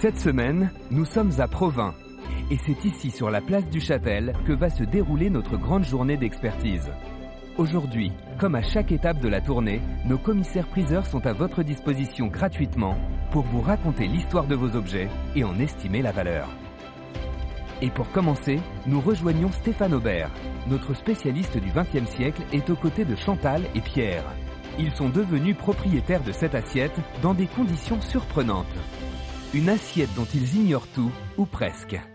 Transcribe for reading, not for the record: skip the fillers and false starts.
Cette semaine, nous sommes à Provins. Et c'est ici, sur la place du Châtel, que va se dérouler notre grande journée d'expertise. Aujourd'hui, comme à chaque étape de la tournée, nos commissaires-priseurs sont à votre disposition gratuitement pour vous raconter l'histoire de vos objets et en estimer la valeur. Et pour commencer, nous rejoignons Stéphane Aubert. Notre spécialiste du XXe siècle est aux côtés de Chantal et Pierre. Ils sont devenus propriétaires de cette assiette dans des conditions surprenantes. Une assiette dont ils ignorent tout, ou presque.